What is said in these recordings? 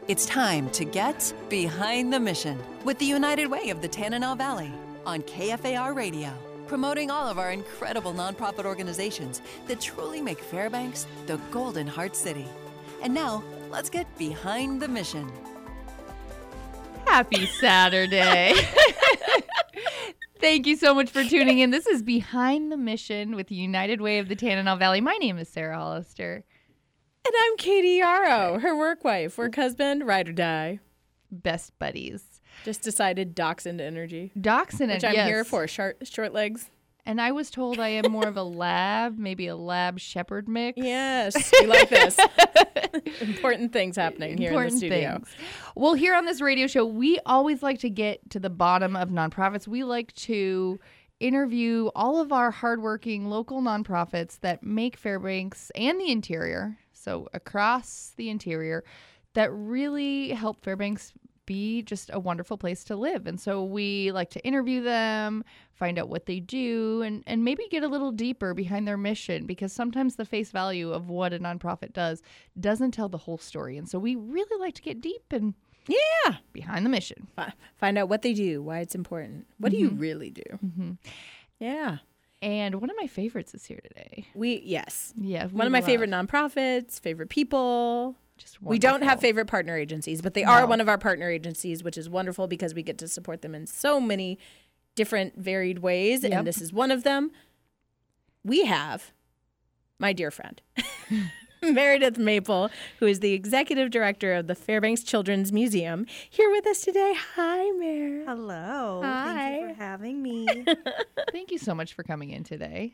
It's time to get behind the mission with the United Way of the Tanana Valley on KFAR Radio, promoting all of our incredible nonprofit organizations that truly make Fairbanks the Golden Heart City. And now, let's get behind the mission. Happy Saturday. Thank you so much for tuning in. This is Behind the Mission with the United Way of the Tanana Valley. My name is Sarah Hollister. And I'm Katie Yarrow, her work wife, work husband, ride or die. Best buddies. Just decided dachshund energy. Dachshund, which I'm here for, short legs. And I was told I am more of a lab, maybe a lab shepherd mix. Yes, we like this. Important things happening here in the studio. Things. Well, here on this radio show, we always like to get to the bottom of nonprofits. We like to interview all of our hardworking local nonprofits that make Fairbanks and the interior, so across the interior, that really help Fairbanks be just a wonderful place to live. And so we like to interview them, find out what they do, and maybe get a little deeper behind their mission, because sometimes the face value of what a nonprofit does doesn't tell the whole story. And so we really like to get deep and behind the mission. Find out what they do, why it's important. What do you really do? Mm-hmm. Yeah. And one of my favorites is here today. One of my favorite nonprofits, favorite people. We don't have favorite partner agencies, but they are one of our partner agencies, which is wonderful because we get to support them in so many different varied ways. Yep. And this is one of them. We have my dear friend, Meredith Maple, who is the executive director of the Fairbanks Children's Museum, here with us today. Hi, Mer. Hello. Hi. Thank you for having me. Thank you so much for coming in today.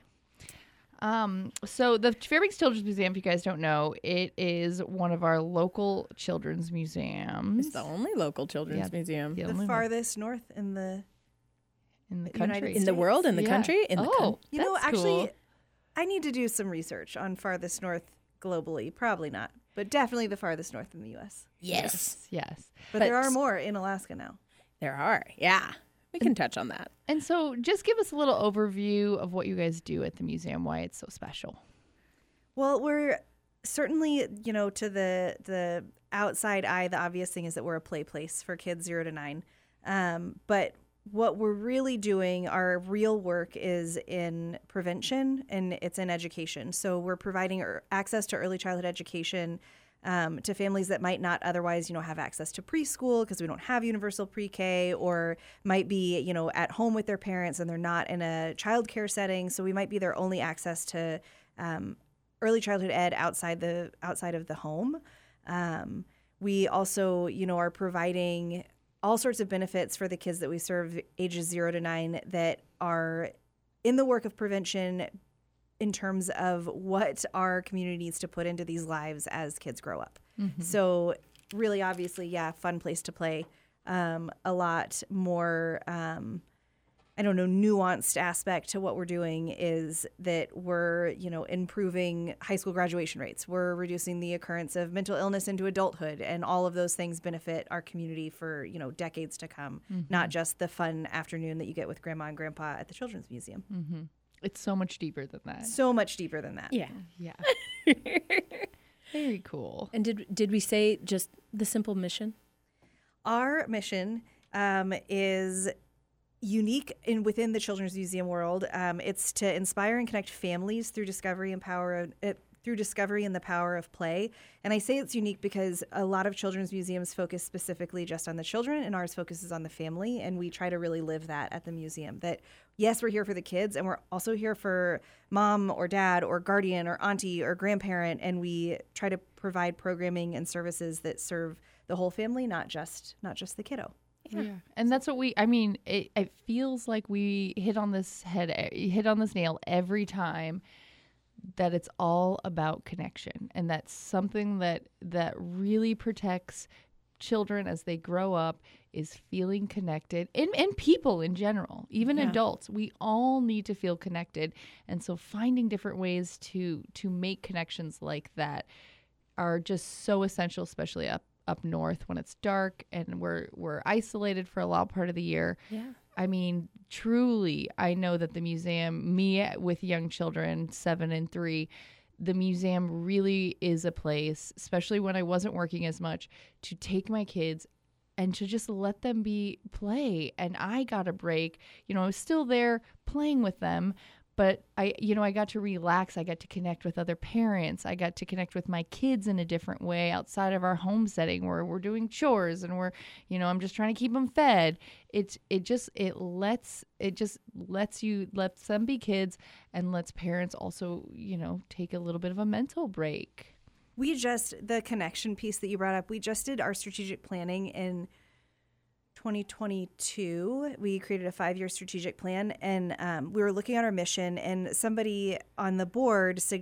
So the Fairbanks Children's Museum, if you guys don't know, it is one of our local children's museums. It's the only local children's museum. The farthest north in the country. In the world, in the country? You know, actually, I need to do some research on farthest north globally. Probably not, but definitely the farthest north in the U.S. Yes. But there are more in Alaska now. There are, yeah. We can touch on that. And so just give us a little overview of what you guys do at the museum, why it's so special. Well, we're certainly, to the outside eye, the obvious thing is that we're a play place for kids 0 to 9. But what we're really doing, our real work, is in prevention, and it's in education. So we're providing access to early childhood education to families that might not otherwise, have access to preschool because we don't have universal pre-K, or might be, at home with their parents and they're not in a child care setting. So we might be their only access to early childhood ed outside of the home. We also, are providing all sorts of benefits for the kids that we serve ages 0 to 9 that are in the work of prevention, in terms of what our community needs to put into these lives as kids grow up. Mm-hmm. So really, obviously, fun place to play. A lot more, nuanced aspect to what we're doing is that we're, improving high school graduation rates. We're reducing the occurrence of mental illness into adulthood, and all of those things benefit our community for, decades to come, not just the fun afternoon that you get with Grandma and Grandpa at the Children's Museum. Mm-hmm. It's so much deeper than that. Yeah. Very cool. And did we say just the simple mission? Our mission is unique within the Children's Museum world. It's to inspire and connect families through discovery and the power of play. And I say it's unique because a lot of children's museums focus specifically just on the children, and ours focuses on the family. And we try to really live that at the museum, that yes, we're here for the kids, and we're also here for mom or dad or guardian or auntie or grandparent. And we try to provide programming and services that serve the whole family, not just the kiddo. Yeah. And that's what it feels like we hit on this nail every time, that it's all about connection. And that's something that really protects children as they grow up, is feeling connected, and people in general, even adults. We all need to feel connected. And so finding different ways to make connections like that are just so essential, especially up north when it's dark and we're isolated for a lot part of the year. Yeah. I mean, truly, I know that the museum, me with young children, 7 and 3, the museum really is a place, especially when I wasn't working as much, to take my kids and to just let them play. And I got a break. I was still there playing with them, but I got to relax. I got to connect with other parents. I got to connect with my kids in a different way outside of our home setting where we're doing chores and I'm just trying to keep them fed. It lets them be kids and lets parents also, take a little bit of a mental break. The connection piece that you brought up, we just did our strategic planning in 2022. We created a 5-year strategic plan, and we were looking at our mission, and somebody on the board asked,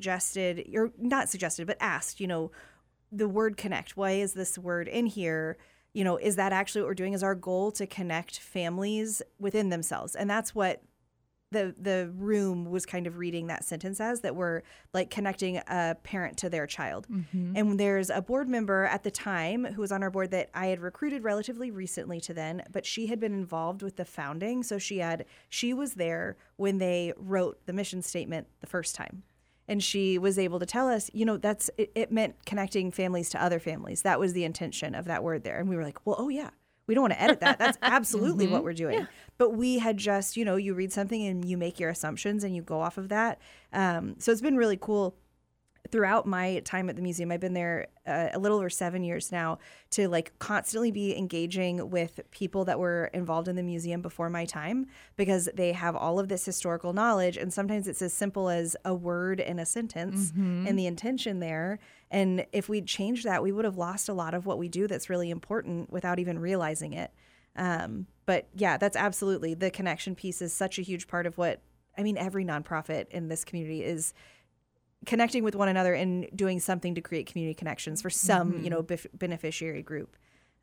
the word connect. Why is this word in here? Is that actually what we're doing? Is our goal to connect families within themselves? And that's what the room was kind of reading that sentence as, that we're like connecting a parent to their child. Mm-hmm. And there's a board member at the time who was on our board that I had recruited relatively recently to then, but she had been involved with the founding. So she was there when they wrote the mission statement the first time. And she was able to tell us, it meant connecting families to other families. That was the intention of that word there. And we were like, well, oh yeah. We don't want to edit that. That's absolutely what we're doing. Yeah. But we had just, you read something and you make your assumptions and you go off of that. So it's been really cool throughout my time at the museum. I've been there a little over 7 years now, to like constantly be engaging with people that were involved in the museum before my time, because they have all of this historical knowledge. And sometimes it's as simple as a word in a sentence and the intention there. And if we'd changed that, we would have lost a lot of what we do that's really important without even realizing it. But yeah, that's absolutely, the connection piece is such a huge part of every nonprofit in this community is connecting with one another and doing something to create community connections for some, beneficiary group.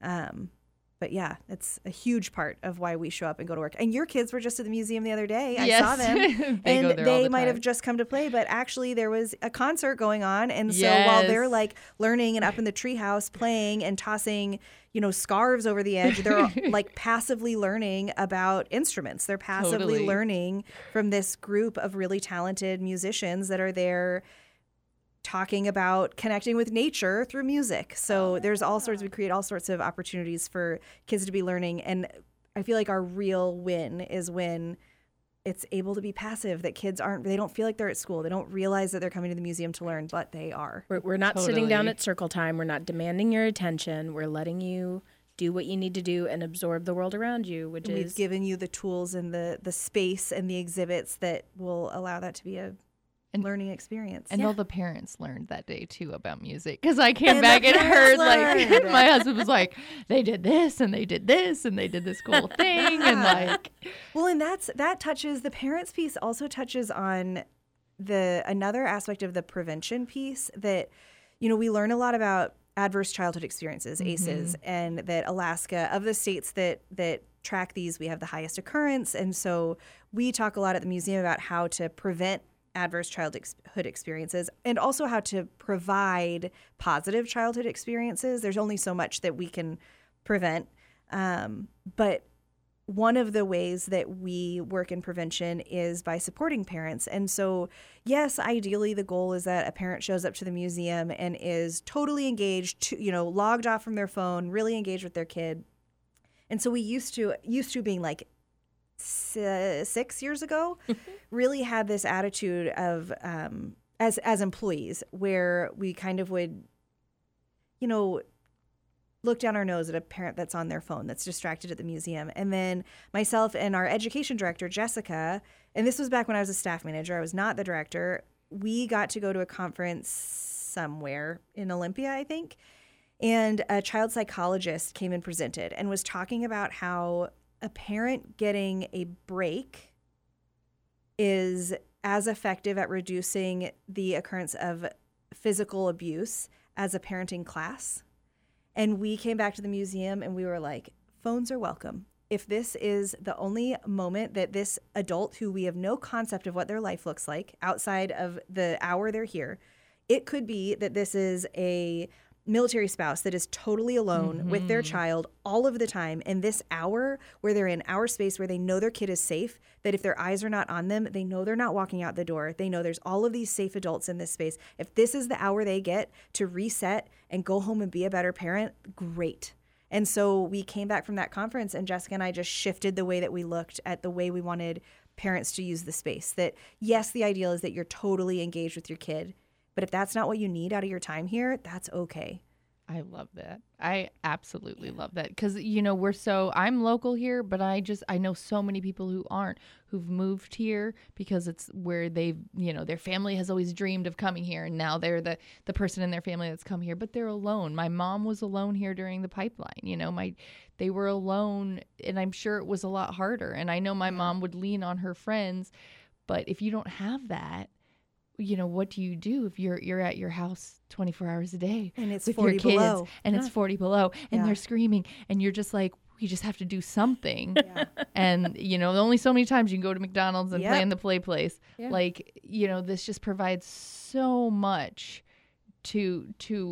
But yeah, it's a huge part of why we show up and go to work. And your kids were just at the museum the other day. I saw them. And they might have just come to play, but actually there was a concert going on. And so while they're like learning and up in the treehouse playing and tossing, scarves over the edge, they're like passively learning about instruments. They're passively learning from this group of really talented musicians that are there talking about connecting with nature through music. So there's we create all sorts of opportunities for kids to be learning. And I feel like our real win is when it's able to be passive, that kids they don't feel like they're at school. They don't realize that they're coming to the museum to learn, but they are. We're not sitting down at circle time. We're not demanding your attention. We're letting you do what you need to do and absorb the world around you, we've given you the tools and the space and the exhibits that will allow that to be a learning experience. And all the parents learned that day too about music, because I came back and heard my husband was like, they did this and they did this and they did this cool thing. And and that touches, the parents piece also touches on another aspect of the prevention piece that, we learn a lot about adverse childhood experiences, ACEs, and that Alaska, of the states that track these, we have the highest occurrence. And so we talk a lot at the museum about how to prevent adverse childhood experiences and also how to provide positive childhood experiences. There's only so much that we can prevent. But one of the ways that we work in prevention is by supporting parents. And so, yes, ideally the goal is that a parent shows up to the museum and is totally engaged, logged off from their phone, really engaged with their kid. And so we used to being like 6 years ago, really had this attitude of as employees, where we kind of would, look down our nose at a parent that's on their phone, that's distracted at the museum. And then myself and our education director, Jessica, and this was back when I was a staff manager, I was not the director, we got to go to a conference somewhere in Olympia, I think, and a child psychologist came and presented and was talking about how a parent getting a break is as effective at reducing the occurrence of physical abuse as a parenting class. And we came back to the museum and we were like, phones are welcome. If this is the only moment that this adult, who we have no concept of what their life looks like outside of the hour they're here, it could be that this is a military spouse that is totally alone with their child all of the time, and this hour where they're in our space where they know their kid is safe, that if their eyes are not on them, they know they're not walking out the door. They know there's all of these safe adults in this space. If this is the hour they get to reset and go home and be a better parent, great. And so we came back from that conference, and Jessica and I just shifted the way that we looked at the way we wanted parents to use the space. That yes, the ideal is that you're totally engaged with your kid, but if that's not what you need out of your time here, that's okay. I love that. I absolutely love that. Because, I'm local here, but I know so many people who aren't, who've moved here because it's where they've, their family has always dreamed of coming here. And now they're the person in their family that's come here, but they're alone. My mom was alone here during the pipeline. They were alone, and I'm sure it was a lot harder. And I know my mom would lean on her friends, but if you don't have that, what do you do if you're at your house 24 hours a day and it's with 40 your kids below and it's 40 below and they're screaming and you're just like, we just have to do something. And only so many times you can go to McDonald's and play in the play place. This just provides so much to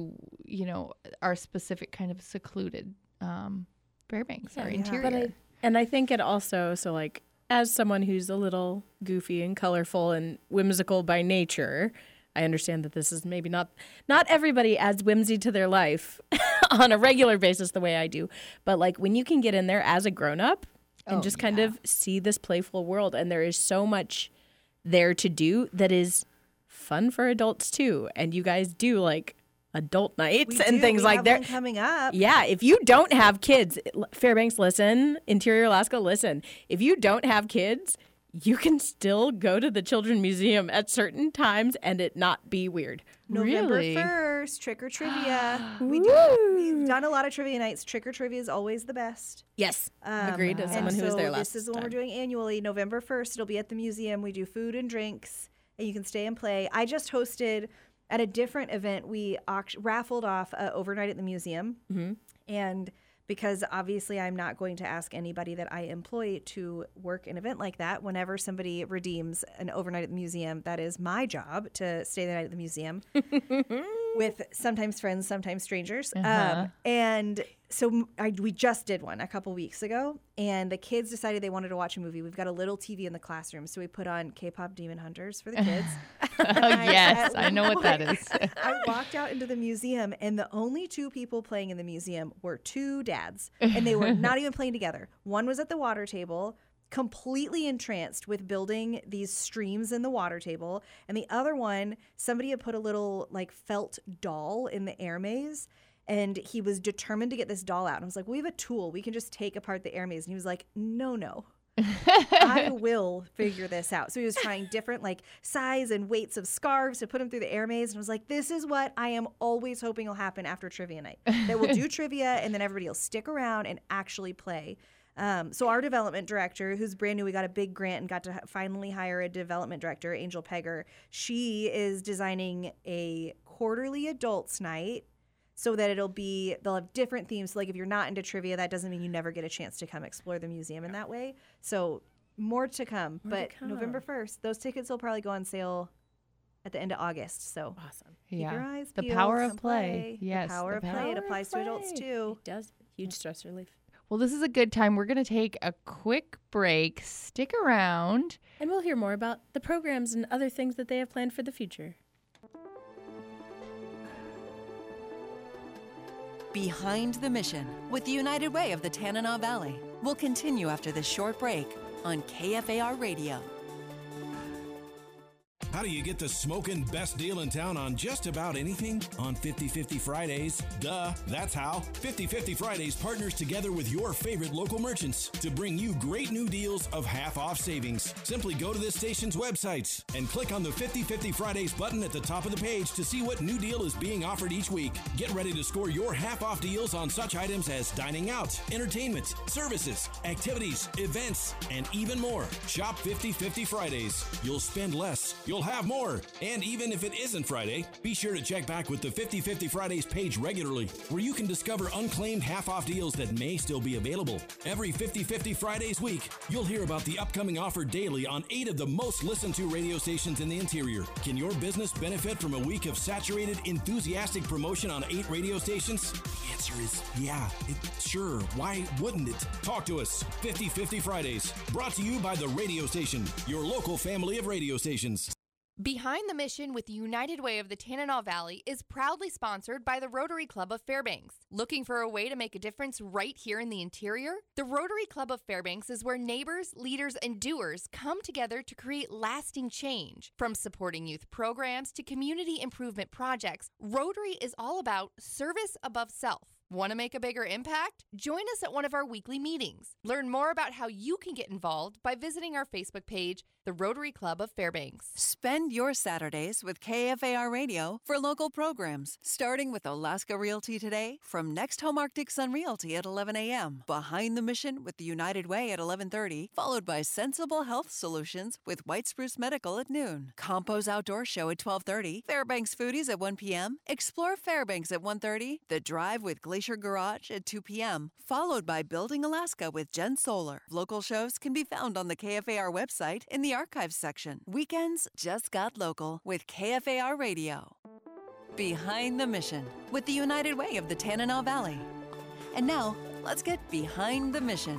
our specific kind of secluded Fairbanks, our interior. And I think it also, as someone who's a little goofy and colorful and whimsical by nature, I understand that this is maybe not everybody adds whimsy to their life on a regular basis the way I do. But when you can get in there as a grown-up and kind of see this playful world, and there is so much there to do that is fun for adults too. And you guys do adult nights and things like that coming up. Yeah, if you don't have kids, Fairbanks, listen, Interior Alaska, listen. If you don't have kids, you can still go to the Children's Museum at certain times and it not be weird. November 1st, Trick or Trivia. We've done a lot of trivia nights. Trick or Trivia is always the best. Yes, agreed. As someone who was there last time. This is the one we're doing annually. November 1st, it'll be at the museum. We do food and drinks, and you can stay and play. I just hosted... At a different event, we raffled off overnight at the museum. And because obviously I'm not going to ask anybody that I employ to work an event like that, whenever somebody redeems an overnight at the museum, that is my job to stay the night at the museum with sometimes friends, sometimes strangers. And so we just did one a couple weeks ago, and the kids decided they wanted to watch a movie. We've got a little TV in the classroom, so we put on K-pop Demon Hunters for the kids. Yes, I know what that is. I walked out into the museum, and the only two people playing in the museum were two dads, and they were not even playing together. One was at the water table, completely entranced with building these streams in the water table, and the other one, somebody had put a little felt doll in the air maze, and he was determined to get this doll out. And I was like, we have a tool. We can just take apart the air maze. And he was like, no. I will figure this out. So he was trying different size and weights of scarves to put them through the air maze. And I was like, this is what I am always hoping will happen after trivia night. That we'll do trivia and then everybody will stick around and actually play. So our development director, who's brand new, we got a big grant and got to finally hire a development director, Angel Pegger. She is designing a quarterly adults night so that they'll have different themes. So if you're not into trivia, that doesn't mean you never get a chance to come explore the museum in that way. So more to come. November 1st, those tickets will probably go on sale at the end of August. So awesome. Keep your eyes peeled. The power of play. Yes. The power of play. It applies to adults too. It does. Huge stress relief. Well, this is a good time. We're going to take a quick break. Stick around. And we'll hear more about the programs and other things that they have planned for the future. Behind the Mission with the United Way of the Tanana Valley will continue after this short break on KFAR Radio. How do you get the smoking best deal in town on just about anything? On 50/50 Fridays. Duh, that's how. 50/50 Fridays partners together with your favorite local merchants to bring you great new deals of half-off savings. Simply go to this station's websites and click on the 50/50 Fridays button at the top of the page to see what new deal is being offered each week. Get ready to score your half-off deals on such items as dining out, entertainment, services, activities, events, and even more. Shop 50/50 Fridays. You'll spend less. You'll have more. And even if it isn't Friday, be sure to check back with the 50/50 Fridays page regularly, where you can discover unclaimed half-off deals that may still be available. Every 50/50 Fridays week, you'll hear about the upcoming offer daily on 8 of the most listened to radio stations in the interior. Can your business benefit from a week of saturated, enthusiastic promotion on 8 radio stations? The answer is yeah. Sure. Why wouldn't it? Talk to us. 50/50 Fridays. Brought to you by the radio station, your local family of radio stations. Behind the Mission with the United Way of the Tanana Valley is proudly sponsored by the Rotary Club of Fairbanks. Looking for a way to make a difference right here in the interior? The Rotary Club of Fairbanks is where neighbors, leaders, and doers come together to create lasting change. From supporting youth programs to community improvement projects, Rotary is all about service above self. Want to make a bigger impact? Join us at one of our weekly meetings. Learn more about how you can get involved by visiting our Facebook page, the Rotary Club of Fairbanks. Spend your Saturdays with KFAR Radio for local programs, starting with Alaska Realty Today from Next Home Arctic Sun Realty at 11 a.m., Behind the Mission with the United Way at 11:30, followed by Sensible Health Solutions with White Spruce Medical at noon, Compo's Outdoor Show at 12:30, Fairbanks Foodies at 1 p.m., Explore Fairbanks at 1:30, The Drive with Glacier Garage at 2 p.m., followed by Building Alaska with Jen Solar. Local shows can be found on the KFAR website in the archives section. Weekends just got local with KFAR Radio. Behind the Mission with the United Way of the Tanana Valley. And now, let's get behind the mission.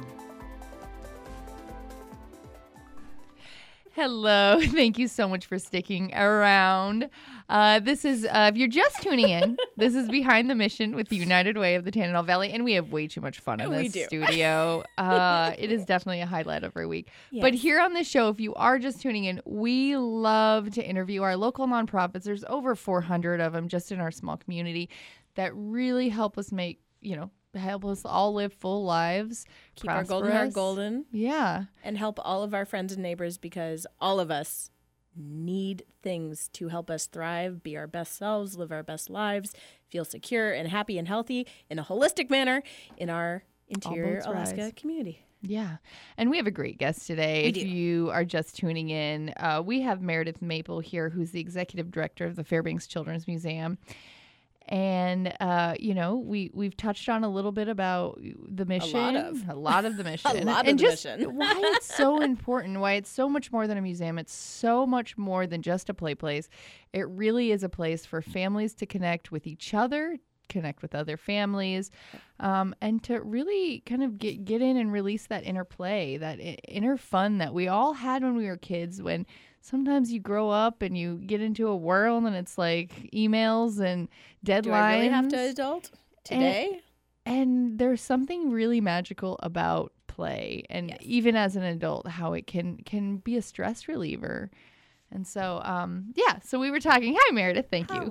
Hello. Thank you so much for sticking around. This is, if you're just tuning in, this is Behind the Mission with the United Way of the Tanana Valley, and we have way too much fun in this studio. It is definitely a highlight of our week. Yes. But here on this show, if you are just tuning in, we love to interview our local nonprofits. There's over 400 of them just in our small community that really help us make, help us all live full lives. Keep our golden heart golden. Yeah. And help all of our friends and neighbors, because all of us need things to help us thrive, be our best selves, live our best lives, feel secure and happy and healthy in a holistic manner in our interior Alaska community. Yeah. And we have a great guest today. If you are just tuning in, we have Meredith Maple here, who's the executive director of the Fairbanks Children's Museum. And, we've touched on a little bit about the mission. A lot of the mission. Why it's so important, why it's so much more than a museum. It's so much more than just a play place. It really is a place for families to connect with each other, connect with other families, and to really kind of get in and release that inner play, that inner fun that we all had when we were kids, when sometimes you grow up and you get into a world and it's like emails and deadlines. Do I really have to adult today? And there's something really magical about play. And even as an adult, how it can be a stress reliever. And so, so we were talking. Hi, Meredith. Thank you.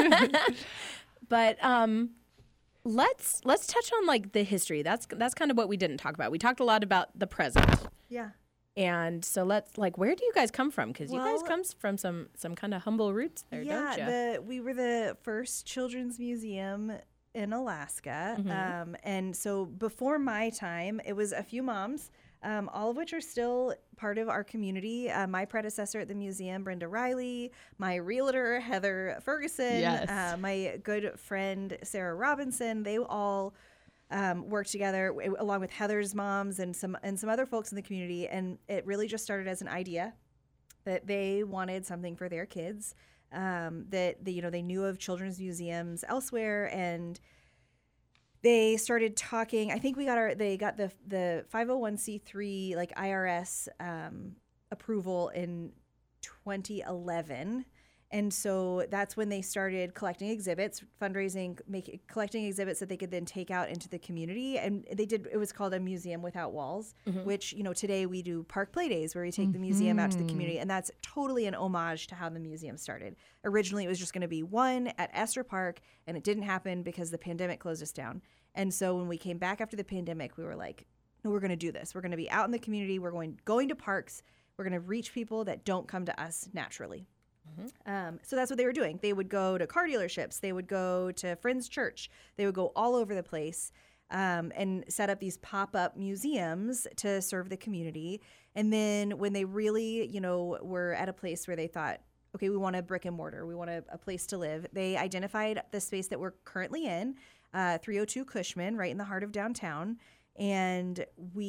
But let's touch on like the history. That's kind of what we didn't talk about. We talked a lot about the present. Yeah. And so where do you guys come from? Because you guys come from some kind of humble roots there, don't you? Yeah, we were the first children's museum in Alaska. Mm-hmm. And so before my time, it was a few moms, all of which are still part of our community. My predecessor at the museum, Brenda Riley, my realtor, Heather Ferguson, my good friend, Sarah Robinson, they all worked together along with Heather's moms and some other folks in the community, and it really just started as an idea that they wanted something for their kids, that they knew of children's museums elsewhere, and they started talking. I think they got the 501c3 like IRS approval in 2011. And so that's when they started collecting exhibits, fundraising, collecting exhibits that they could then take out into the community. And it was called a Museum Without Walls, mm-hmm. which, today we do park play days where we take the museum out to the community. And that's totally an homage to how the museum started. Originally, it was just going to be one at Astor Park, and it didn't happen because the pandemic closed us down. And so when we came back after the pandemic, we were like, no, we're going to do this. We're going to be out in the community. We're going to parks. We're going to reach people that don't come to us naturally. Mm-hmm. So that's what they were doing. They would go to car dealerships. They would go to Friends Church. They would go all over the place and set up these pop-up museums to serve the community. And then when they really, were at a place where they thought, okay, we want a brick and mortar. We want a place to live. They identified the space that we're currently in, 302 Cushman, right in the heart of downtown. And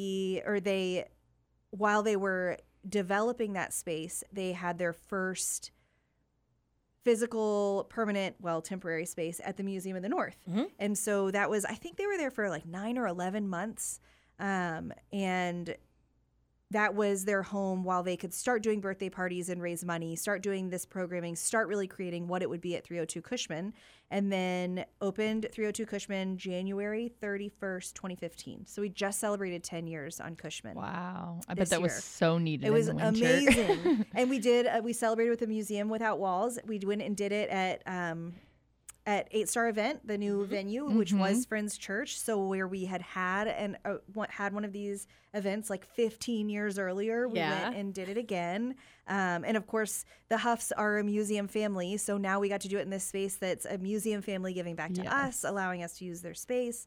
while they were developing that space, they had their first physical, permanent, temporary space at the Museum of the North. Mm-hmm. And so that was, I think they were there for like 9 or 11 months. And that was their home while they could start doing birthday parties and raise money, start doing this programming, start really creating what it would be at 302 Cushman, and then opened 302 Cushman January 31st, 2015. So we just celebrated 10 years on Cushman. Wow. I bet that was so needed. It was in the winter. amazing. And we celebrated with the Museum Without Walls. We went and did it at 8 Star Event, the new venue, which was Friends Church. So where we had one of these events like 15 years earlier, we went and did it again. And of course, the Huffs are a museum family. So now we got to do it in this space that's a museum family giving back to us, allowing us to use their space.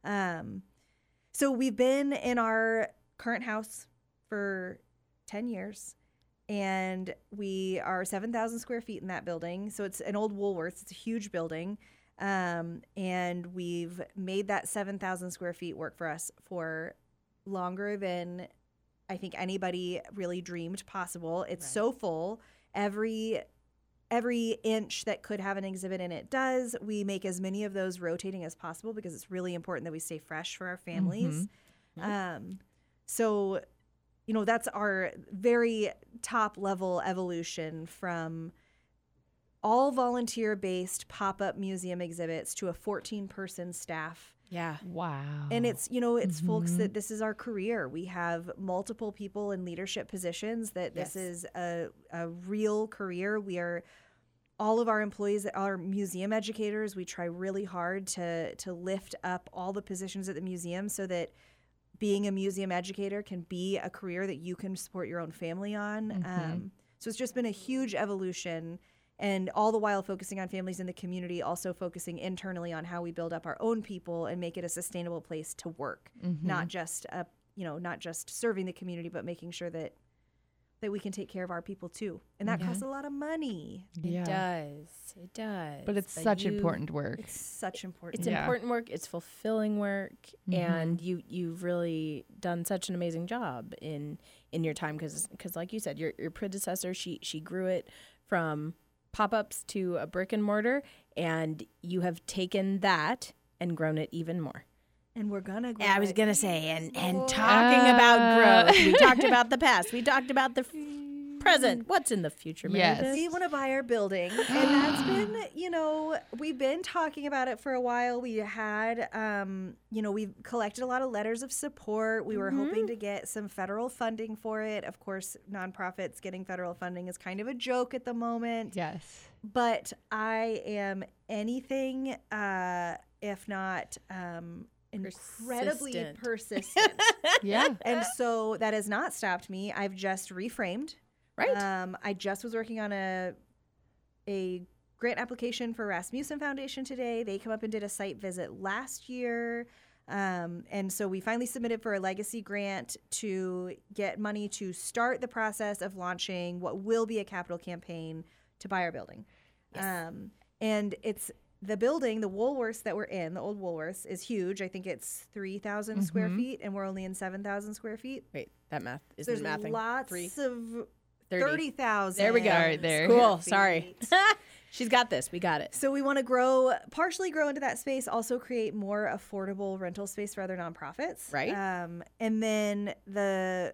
So we've been in our current house for 10 years. And we are 7,000 square feet in that building. So it's an old Woolworths. It's a huge building. And we've made that 7,000 square feet work for us for longer than I think anybody really dreamed possible. It's so full. Every inch that could have an exhibit in it does. We make as many of those rotating as possible because it's really important that we stay fresh for our families. So that's our very top level evolution from all volunteer-based pop-up museum exhibits to a 14-person staff. Yeah. Wow. And it's, it's folks that this is our career. We have multiple people in leadership positions that this is a real career. All of our employees are museum educators. We try really hard to lift up all the positions at the museum so that being a museum educator can be a career that you can support your own family on. So it's just been a huge evolution, and all the while focusing on families in the community, also focusing internally on how we build up our own people and make it a sustainable place to work, not just serving the community, but making sure that we can take care of our people too. And that costs a lot of money. It does. But it's such important work. It's such important. It's important work. It's fulfilling work. And you've really done such an amazing job in your time because like you said, your predecessor, she grew it from pop-ups to a brick and mortar, and you have taken that and grown it even more. And we're going to grow I was going to say, and talking about growth, we talked about the past. We talked about the present. What's in the future, Meredith? We want to buy our building. And that's been, we've been talking about it for a while. We had, we've collected a lot of letters of support. We were hoping to get some federal funding for it. Of course, nonprofits getting federal funding is kind of a joke at the moment. Yes. But I am anything if not incredibly persistent. And so that has not stopped me. I've just reframed. Right. I just was working on a grant application for Rasmussen Foundation today. They come up and did a site visit last year. And so we finally submitted for a legacy grant to get money to start the process of launching what will be a capital campaign to buy our building. Yes. And it's the building, the Woolworths that we're in, the old Woolworths, is huge. I think it's 3,000 square feet, and we're only in 7,000 square feet. Wait, that math isn't mathing. There's lots of 30,000. There we go. All right, there. Cool. Sorry. She's got this. We got it. So we want to partially grow into that space, also create more affordable rental space for other nonprofits. Right. And then the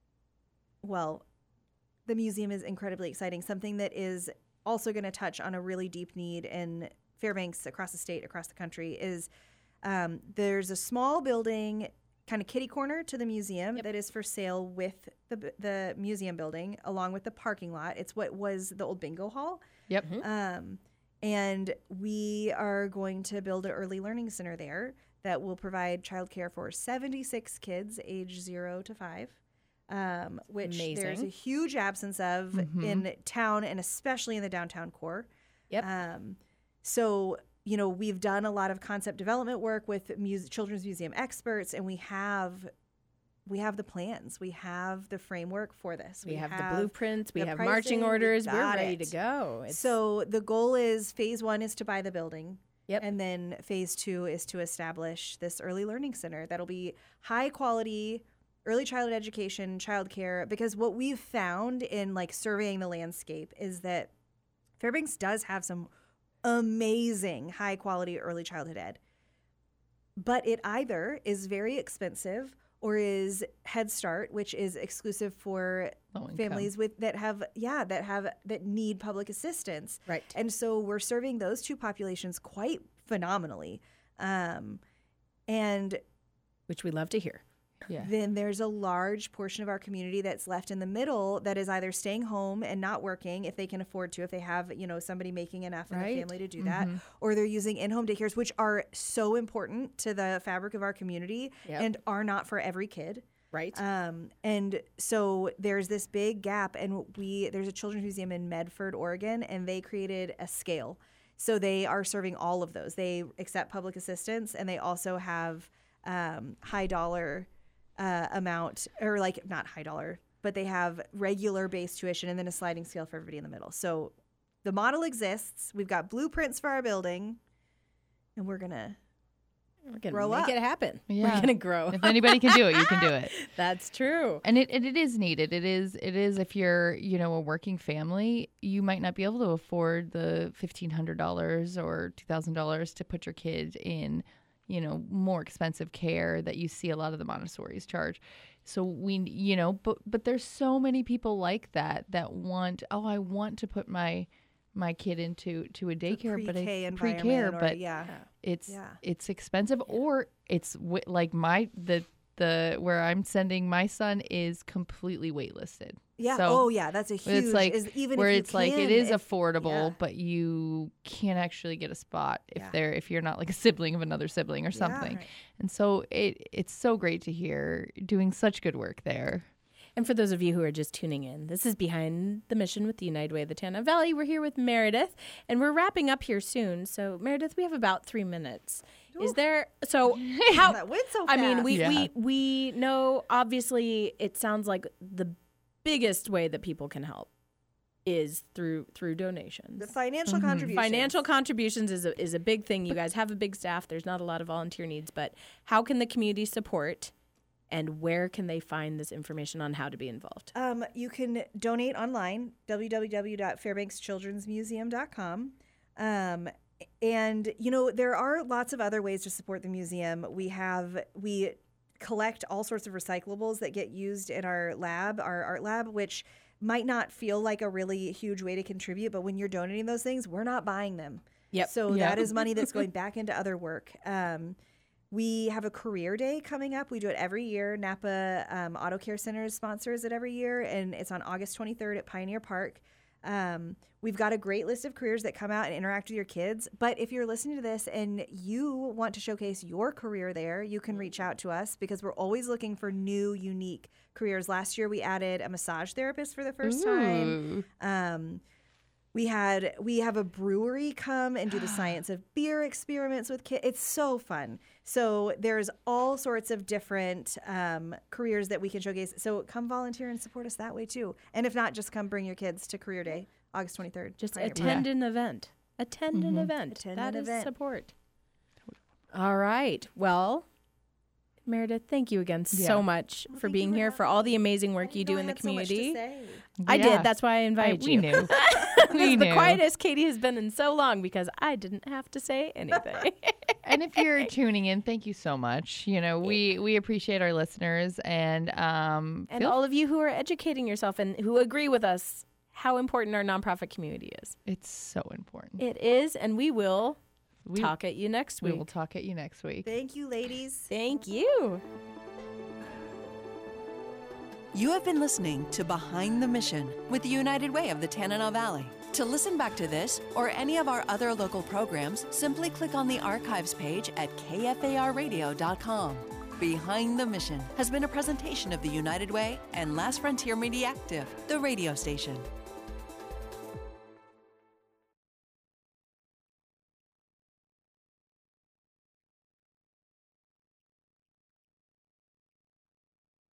museum is incredibly exciting. Something that is also going to touch on a really deep need in Fairbanks, across the state, across the country, is there's a small building, kind of kitty corner to the museum, that is for sale with the museum building, along with the parking lot. It's what was the old bingo hall. Yep. And we are going to build an early learning center there that will provide childcare for 76 kids age 0 to 5, which there's a huge absence of in town, and especially in the downtown core. Yep. So, we've done a lot of concept development work with children's museum experts, and we have the plans. We have the framework for this. We have the blueprints. We have pricing, marching orders. We're ready to go. So the goal is phase 1 is to buy the building. Yep. And then phase 2 is to establish this early learning center that'll be high quality early childhood education, childcare, because what we've found in like surveying the landscape is that Fairbanks does have some amazing high quality early childhood ed. But it either is very expensive or is Head Start, which is exclusive for families that need public assistance. Right. And so we're serving those two populations quite phenomenally. And which we love to hear. Yeah. Then there's a large portion of our community that's left in the middle that is either staying home and not working if they can afford to, if they have, somebody making enough in the family to do that, or they're using in-home daycares, which are so important to the fabric of our community and are not for every kid. Right. And so there's this big gap, and there's a children's museum in Medford, Oregon, and they created a scale. So they are serving all of those. They accept public assistance, and they also have high dollar amount, or like not high dollar, but they have regular base tuition and then a sliding scale for everybody in the middle. So the model exists. We've got blueprints for our building, and we're gonna grow up. Make it happen. Yeah. We're gonna grow. If anybody can do it, you can do it. That's true. And it is needed. It is if you're, a working family, you might not be able to afford the $1,500 or $2,000 to put your kid in more expensive care that you see a lot of the Montessori's charge. So but there's so many people like that want, I want to put my kid into a daycare, but pre-care, but it's expensive, or it's like the where I'm sending my son is completely waitlisted. Yeah. So that's a huge. It's like even where if it's like it is affordable, yeah. but you can't actually get a spot if you're not like a sibling of another sibling or something. Right. And so it's so great to hear doing such good work there. And for those of you who are just tuning in, this is Behind the Mission with the United Way of the Tanana Valley. We're here with Meredith, and we're wrapping up here soon. So, Meredith, we have about 3 minutes. Ooh. Is there how that went so fast. I mean, we know, obviously, it sounds like the biggest way that people can help is through donations. The financial contributions. Financial contributions is a big thing. You guys have a big staff. There's not a lot of volunteer needs, but how can the community support? And where can they find this information on how to be involved? You can donate online, www.fairbankschildrensmuseum.com. And, there are lots of other ways to support the museum. We collect all sorts of recyclables that get used in our lab, our art lab, which might not feel like a really huge way to contribute. But when you're donating those things, we're not buying them. Yep. So that is money that's going back into other work. We have a career day coming up. We do it every year. Napa Auto Care Center sponsors it every year, and it's on August 23rd at Pioneer Park. We've got a great list of careers that come out and interact with your kids. But if you're listening to this and you want to showcase your career there, you can reach out to us because we're always looking for new, unique careers. Last year, we added a massage therapist for the first time. We have a brewery come and do the science of beer experiments with kids. It's so fun. So there's all sorts of different careers that we can showcase. So come volunteer and support us that way too. And if not, just come bring your kids to Career Day, August 23rd. Just attend an event. Attend an event. That is support. All right. Well, Meredith, thank you again so much for being here, for all the amazing work you do in the community. I did. That's why I invited you. We knew. This is the quietest Katie has been in so long because I didn't have to say anything. And if you're tuning in, thank you so much. We appreciate our listeners and all of you who are educating yourself and who agree with us how important our nonprofit community is. It's so important. It is, and we will talk at you next week. We will talk at you next week. Thank you, ladies. Thank you. You have been listening to Behind the Mission with the United Way of the Tanana Valley. To listen back to this or any of our other local programs, simply click on the archives page at kfarradio.com. Behind the Mission has been a presentation of the United Way and Last Frontier Media Active, the radio station.